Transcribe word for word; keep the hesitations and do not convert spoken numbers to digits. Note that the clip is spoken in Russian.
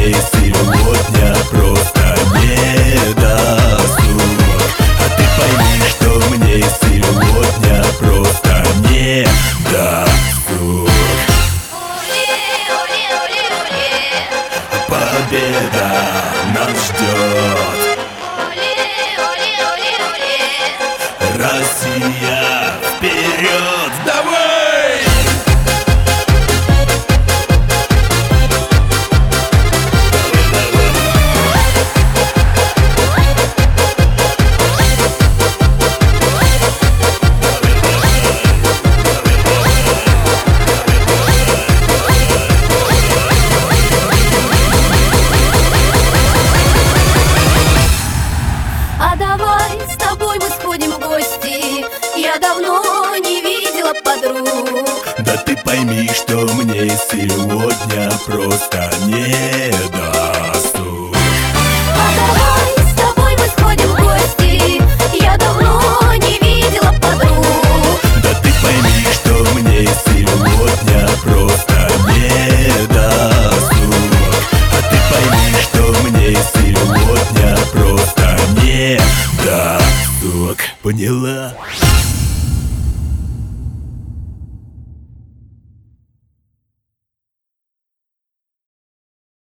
мне сегодня просто не досуг. А ты пойми, что мне сегодня просто не досуг. Победа нас ждет. Россия, вперед, давай! А давай с тобой мы сходим в гости. Я давно не видела подруг. Да ты пойми, что мне сегодня просто не досуг. А давай с тобой мы сходим в гости. Я давно не видела подруг. Да ты пойми, что мне сегодня просто не досуг. А ты пойми, что мне сегодня